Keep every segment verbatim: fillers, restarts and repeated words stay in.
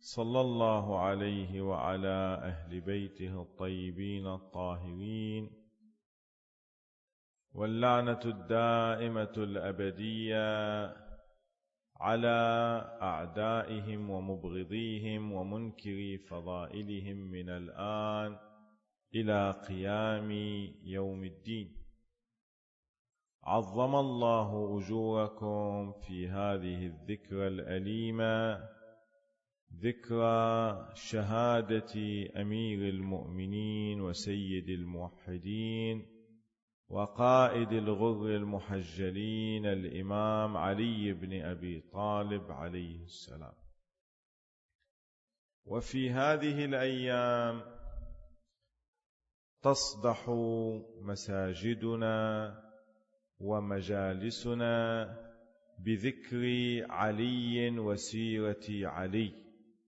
صلى الله عليه وعلى أهل بيته الطيبين الطاهرين، واللعنة الدائمة الأبدية على أعدائهم ومبغضيهم ومنكري فضائلهم من الآن إلى قيام يوم الدين. عظم الله أجوركم في هذه الذكرى الأليمة، ذكرى شهادة أمير المؤمنين وسيد الموحدين وقائد الغر المحجلين الإمام علي بن أبي طالب عليه السلام. وفي هذه الأيام تصدح مساجدنا ومجالسنا بذكر علي وسيرة علي.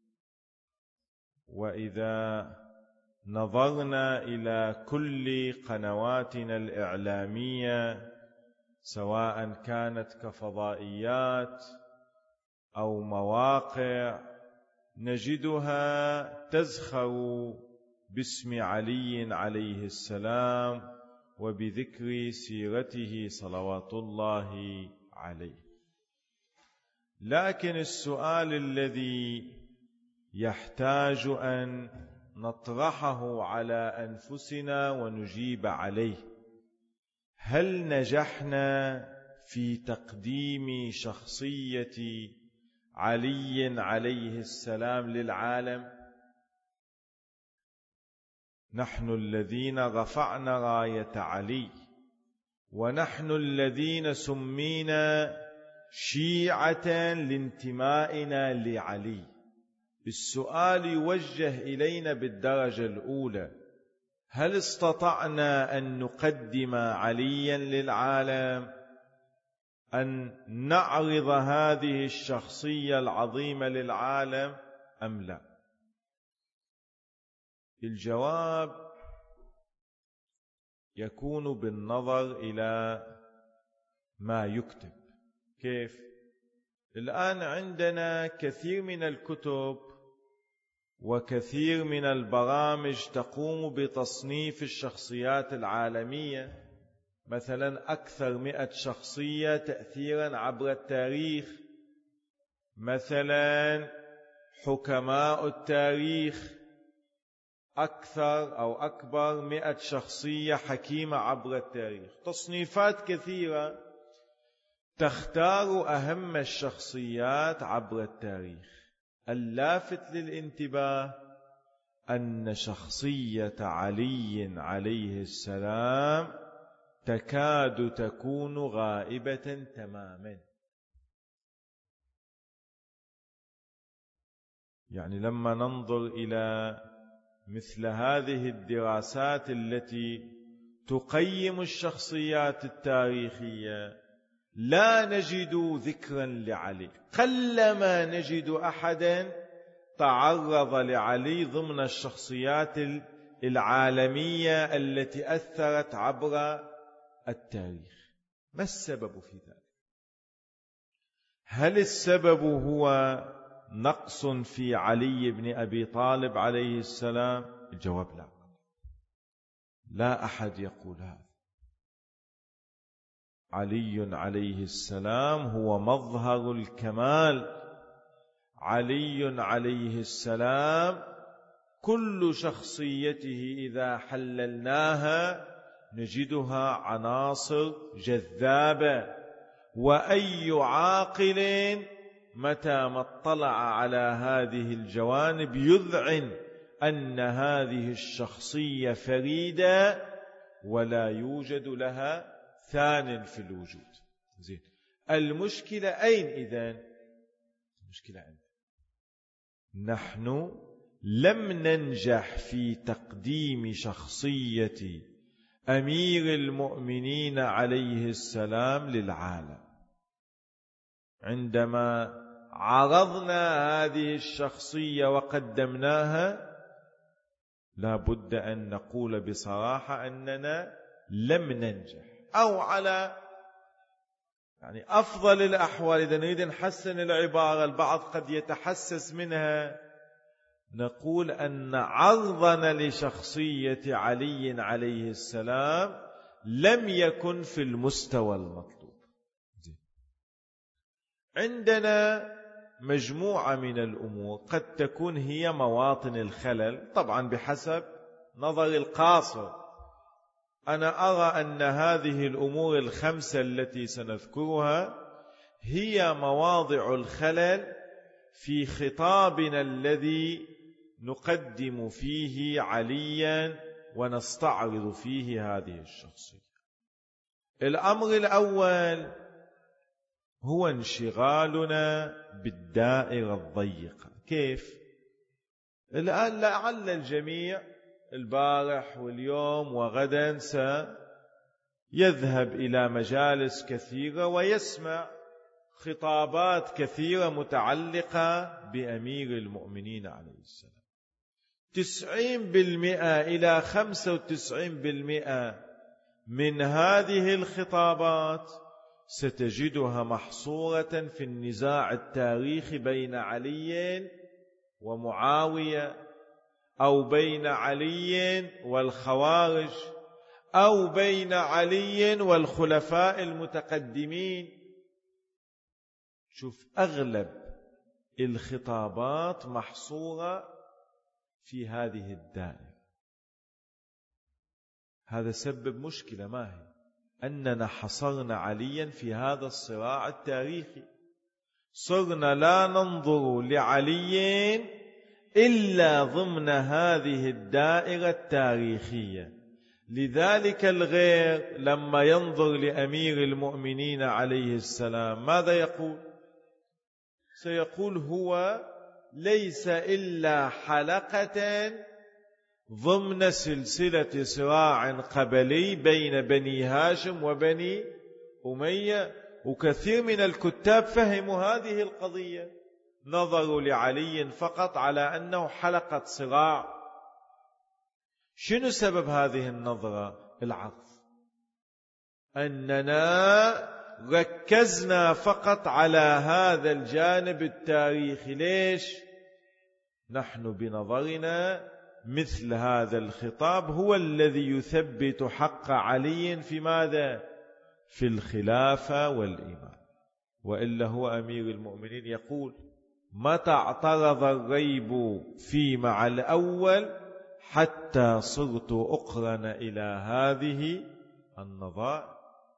وإذا نظرنا إلى كل قنواتنا الإعلامية، سواء كانت كفضائيات أو مواقع، نجدها تزخر باسم علي عليه السلام وبذكر سيرته صلوات الله عليه. لكن السؤال الذي يحتاج أن نطرحه على أنفسنا ونجيب عليه: هل نجحنا في تقديم شخصية علي عليه السلام للعالم؟ نحن الذين رفعنا راية علي، ونحن الذين سمينا شيعة لانتمائنا لعلي. السؤال يوجه إلينا بالدرجة الأولى: هل استطعنا أن نقدم عليا للعالم، أن نعرض هذه الشخصية العظيمة للعالم أم لا؟ الجواب يكون بالنظر إلى ما يكتب. كيف؟ الآن عندنا كثير من الكتب وكثير من البرامج تقوم بتصنيف الشخصيات العالمية، مثلا أكثر مئة شخصية تأثيرا عبر التاريخ، مثلا حكماء التاريخ، أكثر أو أكبر مئة شخصية حكيمة عبر التاريخ، تصنيفات كثيرة تختار أهم الشخصيات عبر التاريخ. اللافت للانتباه أن شخصية علي عليه السلام تكاد تكون غائبة تماما. يعني لما ننظر إلى مثل هذه الدراسات التي تقيم الشخصيات التاريخية، لا نجد ذكرا لعلي. قلما نجد أحدا تعرض لعلي ضمن الشخصيات العالمية التي أثرت عبر التاريخ. ما السبب في ذلك؟ هل السبب هو نقص في علي بن أبي طالب عليه السلام؟ الجواب لا، لا أحد يقول هذا. علي عليه السلام هو مظهر الكمال. علي عليه السلام كل شخصيته إذا حللناها نجدها عناصر جذابة، وأي عاقل متى ما اطلع على هذه الجوانب يذعن أن هذه الشخصية فريدة ولا يوجد لها ثان في الوجود. زين، المشكلة أين إذن؟ المشكلة أين؟ نحن لم ننجح في تقديم شخصية أمير المؤمنين عليه السلام للعالم. عندما عرضنا هذه الشخصية وقدمناها، لا بد أن نقول بصراحة أننا لم ننجح، أو على يعني أفضل الأحوال إذا نريد نحسن العبارة، البعض قد يتحسس منها نقول أن عرضنا لشخصية علي عليه السلام لم يكن في المستوى المطلوب. عندنا مجموعة من الأمور قد تكون هي مواطن الخلل، طبعا بحسب نظر القاصر. أنا أرى أن هذه الأمور الخمسة التي سنذكرها هي مواضع الخلل في خطابنا الذي نقدم فيه عليا ونستعرض فيه هذه الشخصية. الأمر الأول هو انشغالنا بالدائرة الضيقة. كيف؟ الآن لعل الجميع البارح واليوم وغدا سيذهب إلى مجالس كثيرة ويسمع خطابات كثيرة متعلقة بأمير المؤمنين عليه السلام. تسعين بالمئة إلى خمسة وتسعين بالمئة من هذه الخطابات ستجدها محصورة في النزاع التاريخي بين علي ومعاوية، أو بين علي والخوارج، أو بين علي والخلفاء المتقدمين. شوف، أغلب الخطابات محصورة في هذه الدائرة. هذا سبب مشكلة، ما هي؟ أننا حصرنا عليا في هذا الصراع التاريخي، صرنا لا ننظر لعلي إلا ضمن هذه الدائرة التاريخية. لذلك الغير لما ينظر لأمير المؤمنين عليه السلام ماذا يقول؟ سيقول هو ليس إلا حلقة ضمن سلسلة صراع قبلي بين بني هاشم وبني أمية. وكثير من الكتاب فهموا هذه القضية، نظروا لعلي فقط على أنه حلقة صراع. شنو سبب هذه النظرة؟ العطف، أننا ركزنا فقط على هذا الجانب التاريخي. ليش؟ نحن بنظرنا مثل هذا الخطاب هو الذي يثبت حق علي في ماذا؟ في الخلافة والإمام. وإلا هو أمير المؤمنين يقول: متى اعترض الريب في مع الأول حتى صرت أقرن إلى هذه النظائر،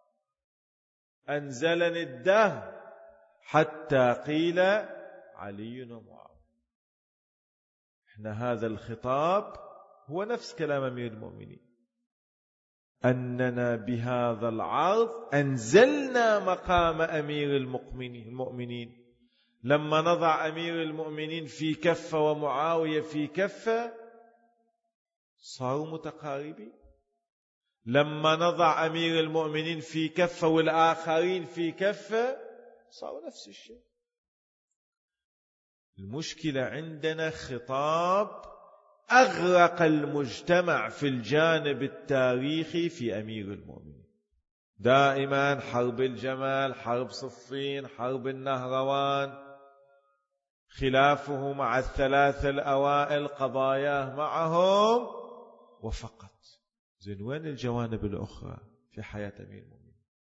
أنزلني الدهر حتى قيل علي ومعاوية. احنا هذا الخطاب هو نفس كلام أمير المؤمنين، أننا بهذا العرض أنزلنا مقام أمير المؤمنين. لما نضع أمير المؤمنين في كفة ومعاوية في كفة صاروا متقاربين. لما نضع أمير المؤمنين في كفة والآخرين في كفة صاروا نفس الشيء. المشكلة عندنا خطاب أغرق المجتمع في الجانب التاريخي في أمير المؤمنين. دائما حرب الجمل، حرب صفين، حرب النهروان، خلافه مع الثلاثة الأوائل، قضاياه معهم وفقط. زين، وين الجوانب الأخرى في حياة أمير المؤمنين؟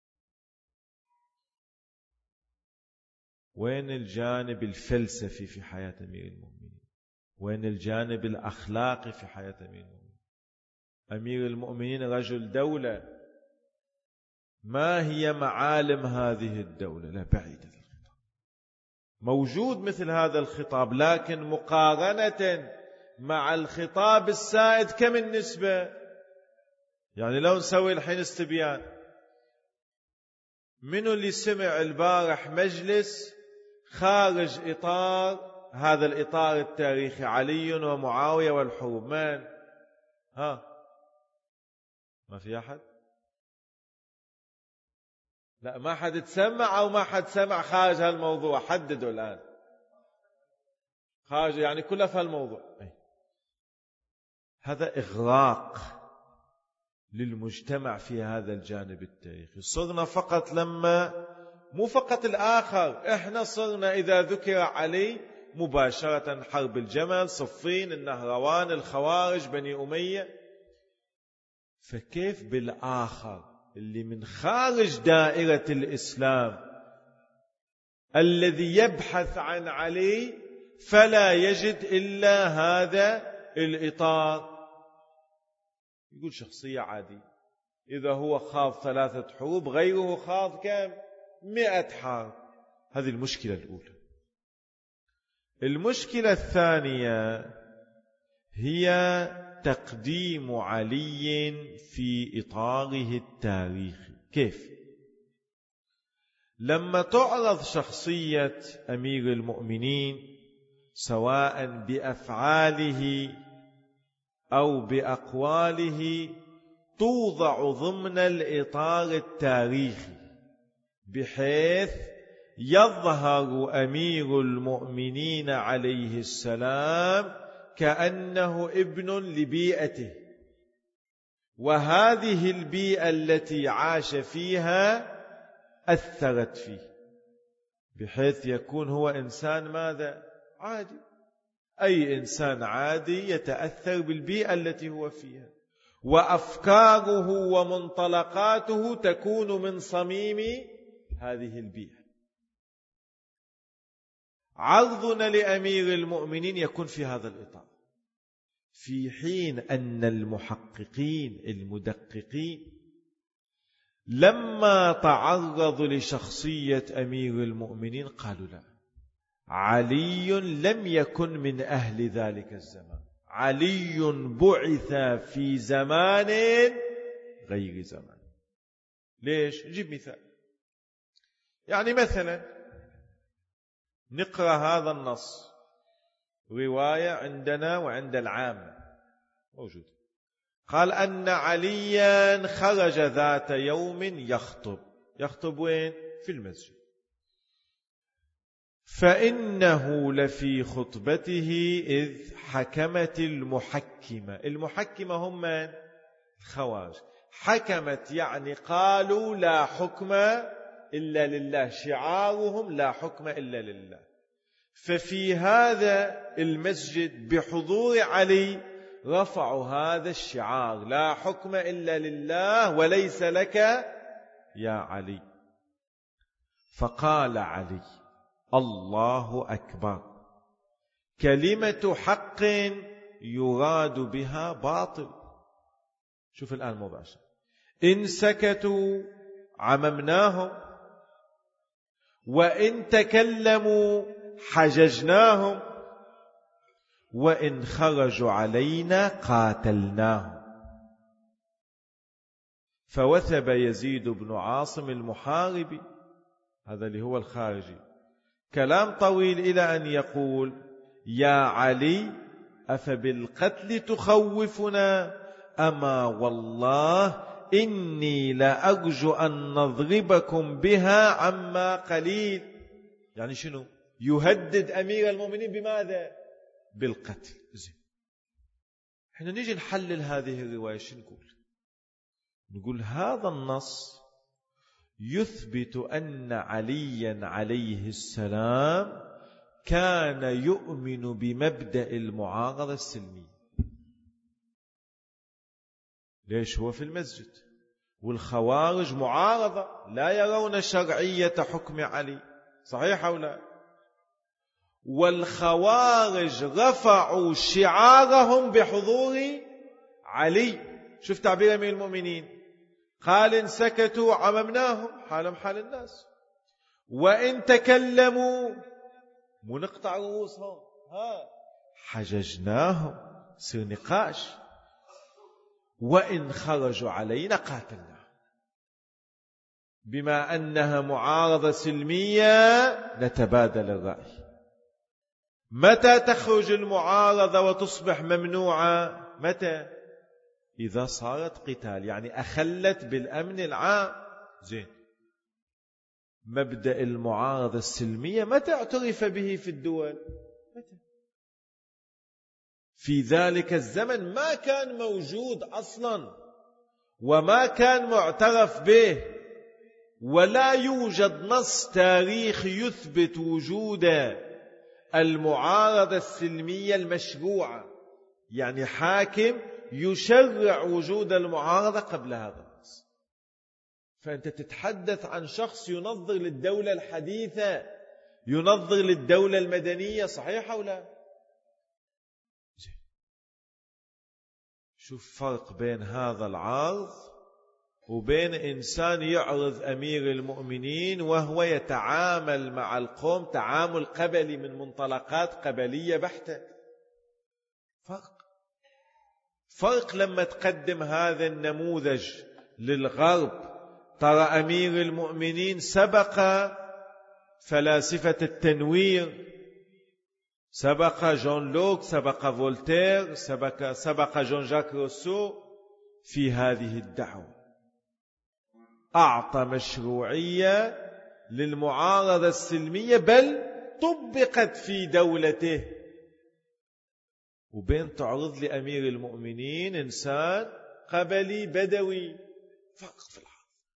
وين الجانب الفلسفي في حياة أمير المؤمنين؟ وين الجانب الأخلاقي في حياة أمير المؤمنين؟ أمير المؤمنين رجل دولة، ما هي معالم هذه الدولة؟ لا، بعيدة الخطاب. موجود مثل هذا الخطاب، لكن مقارنة مع الخطاب السائد كم النسبة؟ يعني لو نسوي الحين استبيان، منو اللي سمع البارح مجلس خارج إطار هذا الإطار التاريخي، علي ومعاوية والحروب؟ من؟ ها؟ ما في أحد؟ لا، ما حد تسمع أو ما حد سمع خارج هالموضوع؟ حددوا الآن. خارج يعني كلها في هالموضوع. هذا إغراق للمجتمع في هذا الجانب التاريخي. صرنا فقط لما مو فقط الآخر، إحنا صرنا إذا ذكر علي مباشرة حرب الجمل، صفين، النهروان، الخوارج، بني أمية. فكيف بالآخر اللي من خارج دائرة الإسلام الذي يبحث عن علي فلا يجد إلا هذا الإطار؟ يقول شخصية عادية، إذا هو خاض ثلاثة حروب غيره خاض كم؟ مئة حرب. هذه المشكلة الأولى. المشكلة الثانية هي تقديم علي في إطاره التاريخي. كيف؟ لما تعرض شخصية أمير المؤمنين سواء بأفعاله أو بأقواله توضع ضمن الإطار التاريخي بحيث يظهر أمير المؤمنين عليه السلام كأنه ابن لبيئته، وهذه البيئة التي عاش فيها أثرت فيه، بحيث يكون هو إنسان ماذا؟ عادي. أي إنسان عادي يتأثر بالبيئة التي هو فيها، وأفكاره ومنطلقاته تكون من صميم هذه البيئة. عرضنا لأمير المؤمنين يكون في هذا الإطار، في حين أن المحققين المدققين لما تعرضوا لشخصية أمير المؤمنين قالوا لا، علي لم يكن من أهل ذلك الزمان، علي بعث في زمان غير زمان. ليش؟ نجيب مثال. يعني مثلا نقرأ هذا النص، رواية عندنا وعند العام موجود، قال أن عليا خرج ذات يوم يخطب. يخطب وين؟ في المسجد. فإنه لفي خطبته إذ حكمت المحكمة. المحكمة هم من؟ الخوارج. حكمت يعني قالوا لا حكم إلا لله، شعارهم لا حكم إلا لله. ففي هذا المسجد بحضور علي رفعوا هذا الشعار، لا حكم إلا لله وليس لك يا علي. فقال علي الله أكبر، كلمة حق يراد بها باطل. شوف الآن مباشر، إن سكتوا عممناهم، وإن تكلموا حججناهم، وإن خرجوا علينا قاتلناهم. فوثب يزيد بن عاصم المحاربي، هذا اللي هو الخارجي، كلام طويل إلى أن يقول يا علي أفبالقتل تخوفنا؟ أما والله إني لأرجو أن نضربكم بها عما قليل. يعني شنو؟ يهدد أمير المؤمنين بماذا؟ بالقتل. زين، احنا نيجي نحلل هذه الرواية، شو نقول؟ نقول هذا النص يثبت أن عليا عليه السلام كان يؤمن بمبدأ المعارضة السلمية. ليش؟ هو في المسجد، والخوارج معارضة لا يرون شرعية حكم علي، صحيح أو لا؟ والخوارج رفعوا شعارهم بحضور علي. شوف تعبير أمير المؤمنين، قال إن سكتوا عممناهم، حالهم حال الناس، وإن تكلموا منقطع رؤوسهم، ها حججناهم، سير نقاش، وإن خرجوا علينا قاتلنا. بما أنها معارضة سلمية نتبادل الرأي. متى تخرج المعارضة وتصبح ممنوعة؟ متى؟ إذا صارت قتال، يعني أخلت بالأمن العام. زين، مبدأ المعارضة السلمية متى اعترف به في الدول؟ متى؟ في ذلك الزمن ما كان موجود أصلا، وما كان معترف به، ولا يوجد نص تاريخي يثبت وجود المعارضة السلمية المشروعة، يعني حاكم يشرع وجود المعارضة قبل هذا النص. فأنت تتحدث عن شخص ينظر للدولة الحديثة، ينظر للدولة المدنية، صحيح أو لا؟ شوف فرق بين هذا العرض وبين إنسان يعرض أمير المؤمنين وهو يتعامل مع القوم تعامل قبلي من منطلقات قبلية بحتة. فرق فرق لما تقدم هذا النموذج للغرب، ترى أمير المؤمنين سبق فلاسفة التنوير، سبق جون لوك، سبق فولتير، سبق, سبق جون جاك روسو في هذه الدعوة. أعطى مشروعية للمعارضة السلمية، بل طبقت في دولته. وبين تعرض لأمير المؤمنين إنسان قبلي بدوي، فرق في العرض.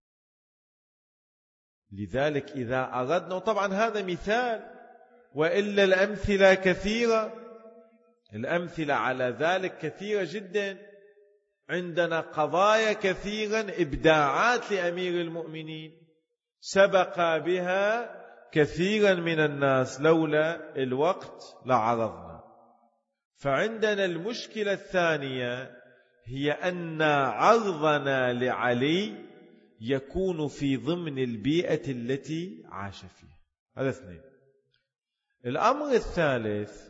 لذلك إذا أردنا، وطبعا هذا مثال وإلا الأمثلة كثيرة، الأمثلة على ذلك كثيرة جدا. عندنا قضايا كثيرا إبداعات لأمير المؤمنين سبق بها كثيرا من الناس، لولا الوقت لعرضنا. فعندنا المشكلة الثانية هي أن عرضنا لعلي يكون في ضمن البيئة التي عاش فيها. هذا اثنين. الأمر الثالث،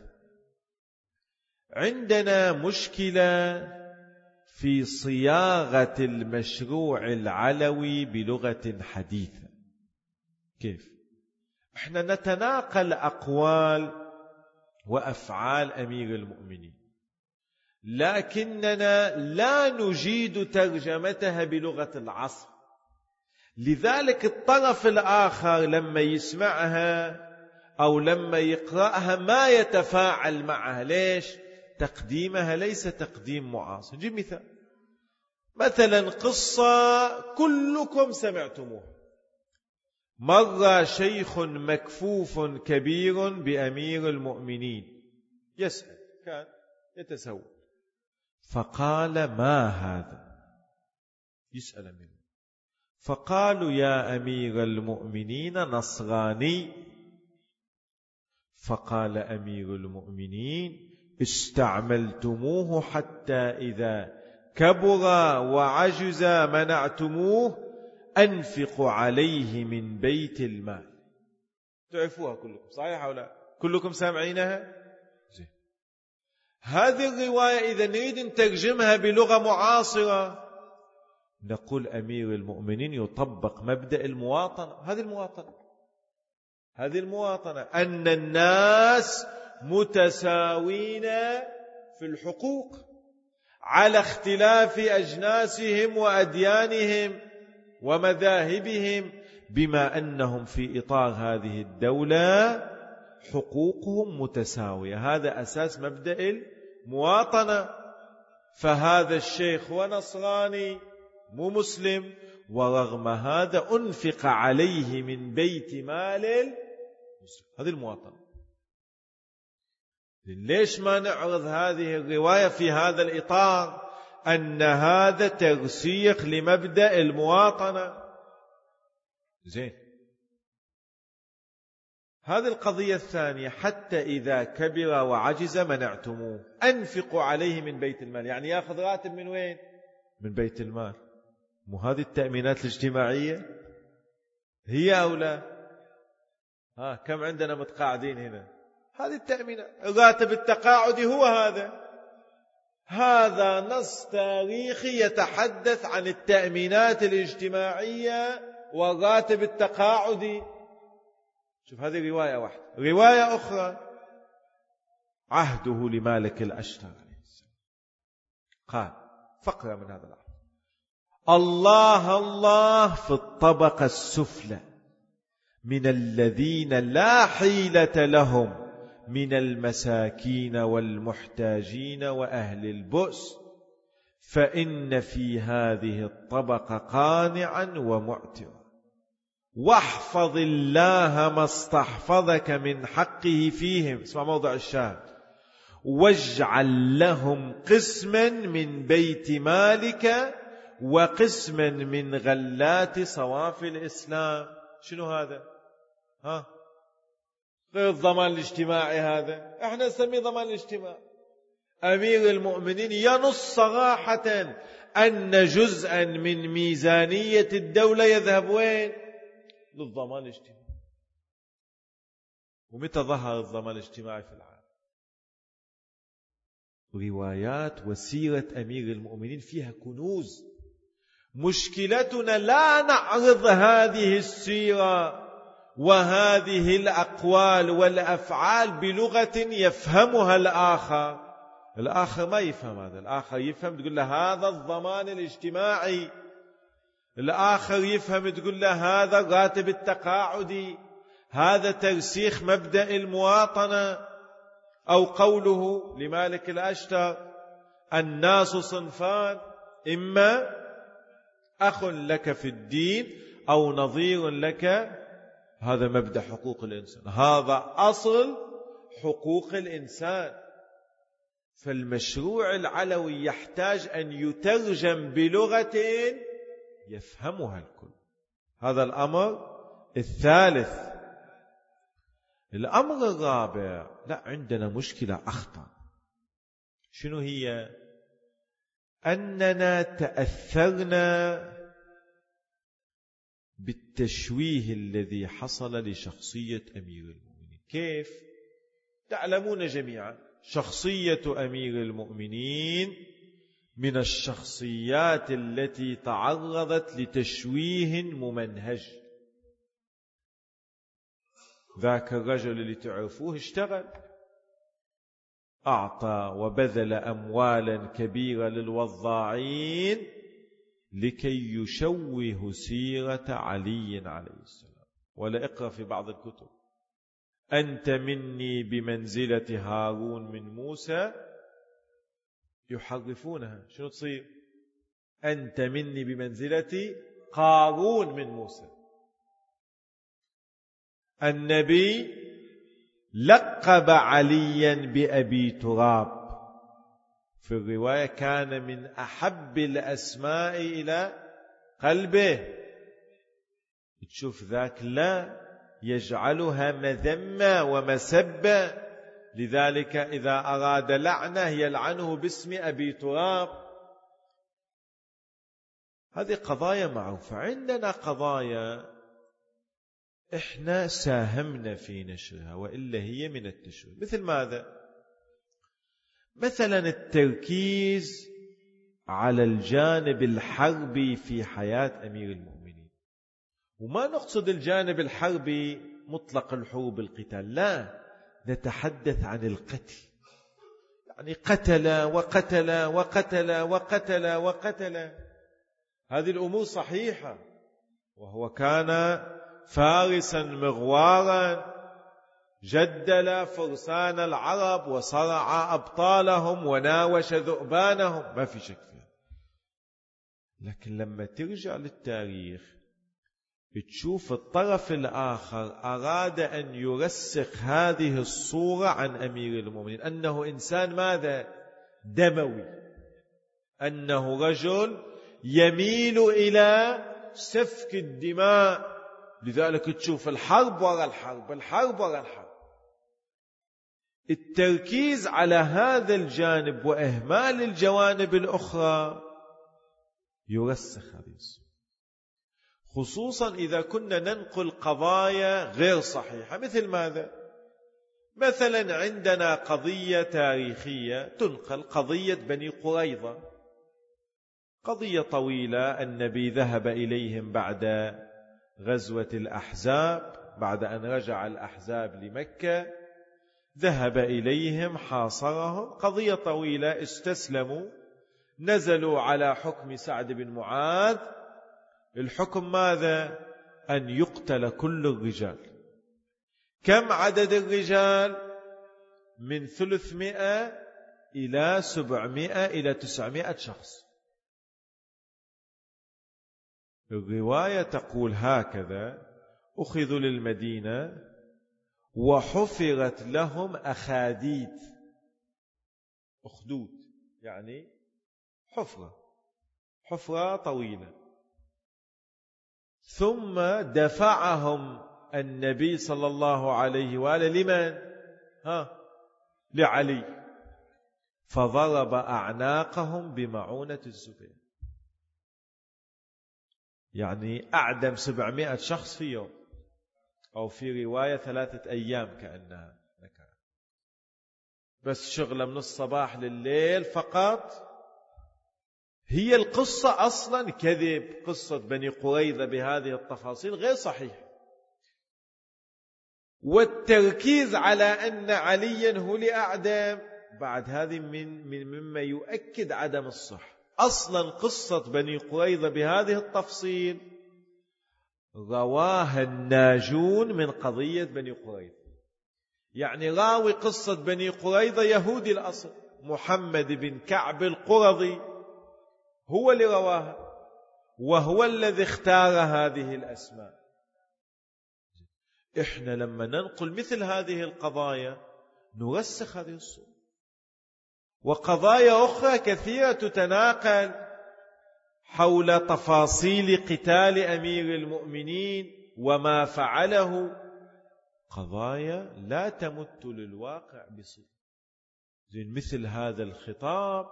عندنا مشكلة في صياغة المشروع العلوي بلغة حديثة. كيف؟ احنا نتناقل أقوال وأفعال أمير المؤمنين، لكننا لا نجيد ترجمتها بلغة العصر. لذلك الطرف الآخر لما يسمعها أو لما يقرأها ما يتفاعل معها. ليش؟ تقديمها ليس تقديم معاصر. نجيب مثال، مثلا قصة كلكم سمعتموها. مر شيخ مكفوف كبير بأمير المؤمنين يسأل، كان يتسول، فقال: ما هذا؟ يسأل منه، فقالوا: يا أمير المؤمنين نصراني. فقال أمير المؤمنين: استعملتموه حتى إذا كبر وعجز منعتموه، أنفق عليه من بيت المال. تعرفوها كلكم، صحيح أو لا؟ كلكم سامعينها؟ زين. هذه الرواية إذا نريد نترجمها بلغة معاصرة نقول أمير المؤمنين يطبق مبدأ المواطنة. هذه المواطنة هذه المواطنة أن الناس متساوين في الحقوق على اختلاف أجناسهم وأديانهم ومذاهبهم، بما أنهم في إطار هذه الدولة حقوقهم متساوية. هذا أساس مبدأ المواطنة. فهذا الشيخ هو نصراني مو مسلم، ورغم هذا أنفق عليه من بيت مال المسلم. هذه المواطنة. ليش ما نعرض هذه الرواية في هذا الإطار؟ أن هذا ترسيخ لمبدأ المواطنة. زين. هذه القضية الثانية، حتى إذا كبر وعجز منعتموه، أنفقوا عليه من بيت المال، يعني يأخذ راتب من وين؟ من بيت المال. مو هذه التأمينات الاجتماعية هي أو لا؟ ها كم عندنا متقاعدين هنا؟ هذه التأمينات. الراتب التقاعدي هو هذا. هذا نص تاريخي يتحدث عن التأمينات الاجتماعية والراتب التقاعدي. شوف، هذه رواية واحدة. رواية أخرى، عهده لمالك الأشتر عليه السلام قال، فقرة من هذا العهد: الله الله في الطبقة السفلى من الذين لا حيلة لهم من المساكين والمحتاجين وأهل البؤس، فإن في هذه الطبقة قانعا ومعترا، واحفظ الله ما استحفظك من حقه فيهم، اسمع موضع الشاهد، واجعل لهم قسما من بيت مالك وقسما من غلات صوافي الإسلام. شنو هذا؟ ها؟ غير الضمان الاجتماعي، هذا احنا نسميه ضمان الاجتماعي. أمير المؤمنين ينص صراحة أن جزءا من ميزانية الدولة يذهب وين؟ للضمان الاجتماعي. ومتى ظهر الضمان الاجتماعي في العالم؟ روايات وسيرة أمير المؤمنين فيها كنوز. مشكلتنا لا نعرض هذه السيرة وهذه الأقوال والأفعال بلغة يفهمها الآخر. الآخر ما يفهم هذا، الآخر يفهم تقول له هذا الضمان الاجتماعي، الآخر يفهم تقول له هذا الراتب التقاعدي، هذا ترسيخ مبدأ المواطنة. أو قوله لمالك الأشتر الناس صنفان، إما أخ لك في الدين أو نظير لك. هذا مبدأ حقوق الإنسان، هذا أصل حقوق الإنسان. فالمشروع العلوي يحتاج أن يترجم بلغة يفهمها الكل. هذا الأمر الثالث. الأمر الرابع، لا عندنا مشكلة أخطر. شنو هي؟ أننا تأثرنا بالتشويه الذي حصل لشخصية أمير المؤمنين. كيف؟ تعلمون جميعا شخصية أمير المؤمنين من الشخصيات التي تعرضت لتشويه ممنهج. ذاك الرجل اللي تعرفوه اشتغل، أعطى وبذل أموالا كبيرة للوضاعين لكي يشوه سيرة علي عليه السلام. ولا اقرأ في بعض الكتب أنت مني بمنزلة هارون من موسى، يحرفونها. شنو تصير؟ أنت مني بمنزلة قارون من موسى. النبي لقب عليا بأبي تراب، في الرواية كان من أحب الأسماء إلى قلبه. تشوف ذاك لا يجعلها مذمة ومسبة، لذلك إذا أراد لعنة يلعنه باسم أبي تراب. هذه قضايا معروفة. عندنا قضايا إحنا ساهمنا في نشرها وإلا هي من التشويه. مثل ماذا؟ مثلا التركيز على الجانب الحربي في حياة أمير المؤمنين. وما نقصد الجانب الحربي مطلق الحروب القتال، لا، نتحدث عن القتل. يعني قتل وقتل وقتل وقتل وقتل. هذه الأمور صحيحة، وهو كان فارسا مغوارا، جدل فرسان العرب وصرع أبطالهم وناوش ذؤبانهم، ما في شك فيها. لكن لما ترجع للتاريخ تشوف الطرف الآخر أراد أن يرسخ هذه الصورة عن أمير المؤمنين أنه إنسان ماذا؟ دموي، أنه رجل يميل إلى سفك الدماء. لذلك تشوف الحرب وراء الحرب، الحرب وراء الحرب. التركيز على هذا الجانب وإهمال الجوانب الأخرى يرسخ هذه الصورة، خصوصا إذا كنا ننقل قضايا غير صحيحة. مثل ماذا؟ مثلا عندنا قضية تاريخية تنقل، قضية بني قريظة، قضية طويلة. النبي ذهب إليهم بعد غزوة الأحزاب، بعد أن رجع الأحزاب لمكة ذهب إليهم، حاصرهم، قضية طويلة. استسلموا، نزلوا على حكم سعد بن معاذ. الحكم ماذا؟ أن يقتل كل الرجال. كم عدد الرجال؟ من ثلاثمائة إلى سبعمائة إلى تسعمائة شخص. الرواية تقول هكذا: أخذوا للمدينة وحفرت لهم أخاديد. أخدود يعني حفرة، حفرة طويلة. ثم دفعهم النبي صلى الله عليه وآله لمن؟ ها لعلي، فضرب أعناقهم بمعونة الزبير. يعني أعدم سبعمائة شخص في يوم، أو في رواية ثلاثة أيام كأنها نكرة. بس شغلة من الصباح لليل فقط. هي القصة أصلا كذب، قصة بني قريظة بهذه التفاصيل غير صحيح. والتركيز على أن عليا هو لأعدام بعد هذه من, من مما يؤكد عدم الصحة. أصلا قصة بني قريظة بهذه التفصيل رواها الناجون من قضية بني قريظة. يعني راوي قصة بني قريظة يهودي الأصل، محمد بن كعب القرظي هو اللي رواها، وهو الذي اختار هذه الأسماء. إحنا لما ننقل مثل هذه القضايا نرسخ هذه الصورة. وقضايا أخرى كثيرة تتناقل حول تفاصيل قتال أمير المؤمنين وما فعله، قضايا لا تمت للواقع بصلة. زين مثل هذا الخطاب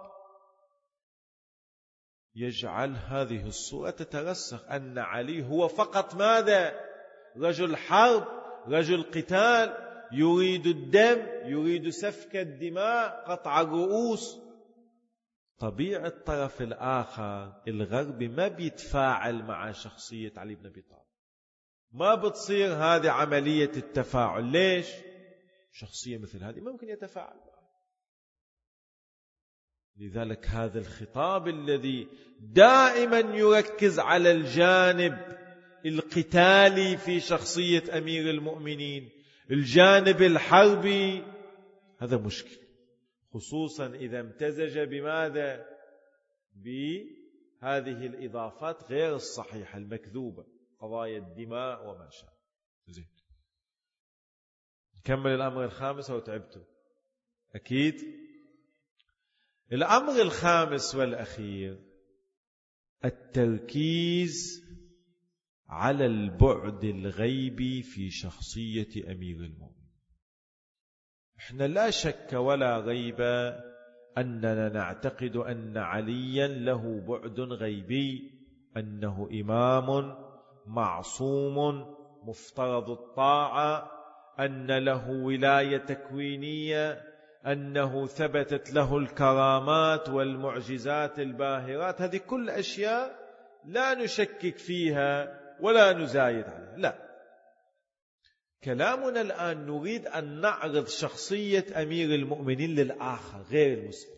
يجعل هذه الصورة تترسخ أن علي هو فقط ماذا؟ رجل حرب، رجل قتال، يريد الدم، يريد سفك الدماء، قطع الرؤوس. طبيعة الطرف الآخر الغربي ما بيتفاعل مع شخصية علي بن أبي طالب، ما بتصير هذه عملية التفاعل. ليش؟ شخصية مثل هذه ممكن يتفاعل معها. لذلك هذا الخطاب الذي دائما يركز على الجانب القتالي في شخصية أمير المؤمنين، الجانب الحربي، هذا مشكل، خصوصا إذا امتزج بماذا؟ بهذه الإضافات غير الصحيحة المكذوبة، قضايا الدماء وما شابه. زين، نكمل الأمر الخامس أو تعبتوا؟ أكيد. الأمر الخامس والأخير التركيز على البعد الغيبي في شخصية أمير المؤمنين. إحنا لا شك ولا ريب أننا نعتقد أن عليا له بعد غيبي، أنه إمام معصوم مفترض الطاعة، أن له ولاية تكوينية، أنه ثبتت له الكرامات والمعجزات الباهرات. هذه كل أشياء لا نشكك فيها ولا نزايد عليها. لا، كلامنا الآن نريد أن نعرض شخصية أمير المؤمنين للآخر غير المسلم.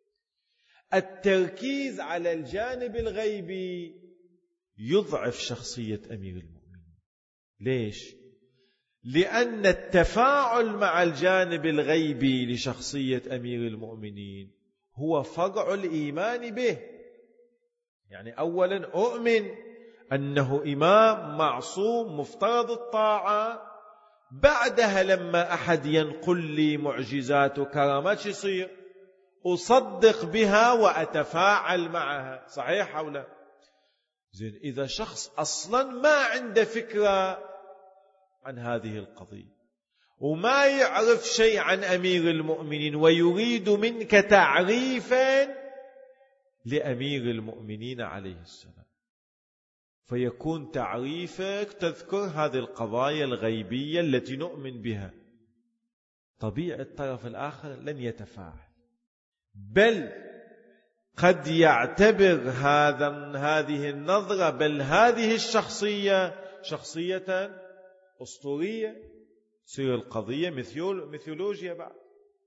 التركيز على الجانب الغيبي يضعف شخصية أمير المؤمنين. ليش؟ لأن التفاعل مع الجانب الغيبي لشخصية أمير المؤمنين هو فرع الإيمان به. يعني أولا أؤمن أنه إمام معصوم مفترض الطاعة، بعدها لما أحد ينقل لي معجزات وكرامات يصير أصدق بها وأتفاعل معها. صحيح أو لا؟ زين، إذا شخص أصلا ما عنده فكرة عن هذه القضية وما يعرف شيء عن أمير المؤمنين ويريد منك تعريفا لأمير المؤمنين عليه السلام، فيكون تعريفك تذكر هذه القضايا الغيبية التي نؤمن بها، طبيعي الطرف الآخر لن يتفاعل، بل قد يعتبر هذا هذه النظرة بل هذه الشخصية شخصية أسطورية، تصير القضية مثيول ميثولوجيا بعد.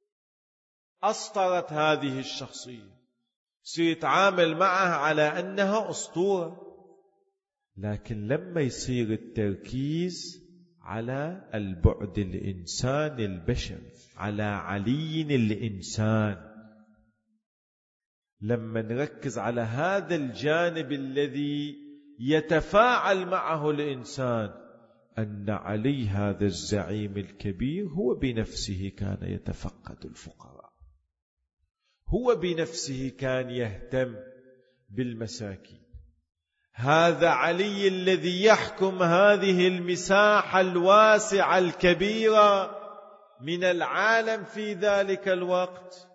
أسطرت هذه الشخصية، سيتعامل معها على أنها أسطورة. لكن لما يصير التركيز على البعد الإنسان البشري، على علي الإنسان، لما نركز على هذا الجانب الذي يتفاعل معه الإنسان أن علي هذا الزعيم الكبير هو بنفسه كان يتفقد الفقراء، هو بنفسه كان يهتم بالمساكين. هذا علي الذي يحكم هذه المساحة الواسعة الكبيرة من العالم في ذلك الوقت،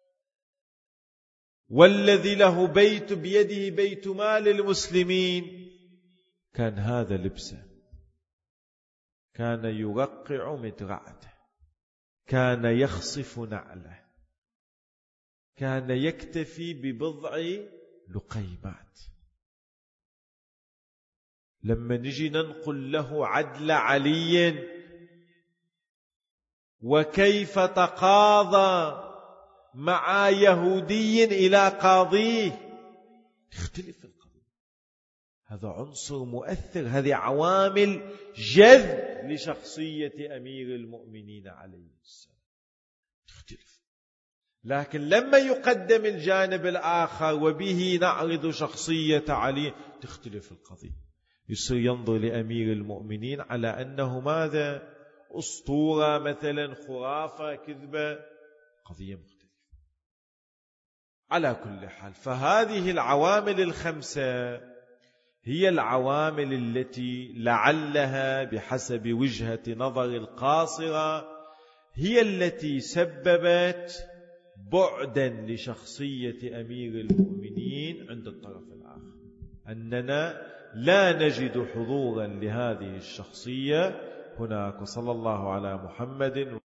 والذي له بيت بيده بيت مال المسلمين، كان هذا لبسه، كان يرقع مدرعته، كان يخصف نعله، كان يكتفي ببضع لقيمات. لما نجي ننقل له عدل علي وكيف تقاضى مع يهودي إلى قاضيه، يختلف القضية. هذا عنصر مؤثر، هذه عوامل جذب لشخصية أمير المؤمنين عليه السلام، تختلف. لكن لما يقدم الجانب الآخر وبه نعرض شخصية علي، تختلف القضية. يصير ينظر لأمير المؤمنين على أنه ماذا؟ أسطورة مثلا، خرافة، كذبة، قضية مختلفة. على كل حال، فهذه العوامل الخمسة هي العوامل التي لعلها بحسب وجهة نظر القاصرة هي التي سببت بعدا لشخصية أمير المؤمنين عند الطرف الآخر، أننا لا نجد حضورا لهذه الشخصية هناك. وصلى الله على محمد.